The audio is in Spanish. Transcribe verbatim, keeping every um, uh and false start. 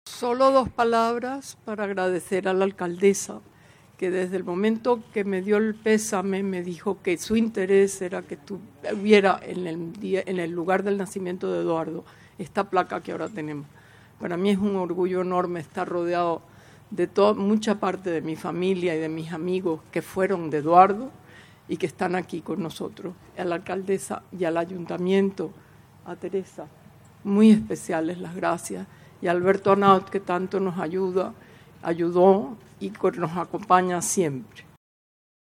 Solo dos palabras para agradecer a la alcaldesa, que desde el momento que me dio el pésame me dijo que su interés era que tuviera en el, día, en el lugar del nacimiento de Eduardo esta placa que ahora tenemos. Para mí es un orgullo enorme estar rodeado de toda, mucha parte de mi familia y de mis amigos que fueron de Eduardo y que están aquí con nosotros. A la alcaldesa y al ayuntamiento, a Teresa, muy especiales las gracias, y a Alberto Anaut, que tanto nos ayuda, ayudó y nos acompaña siempre.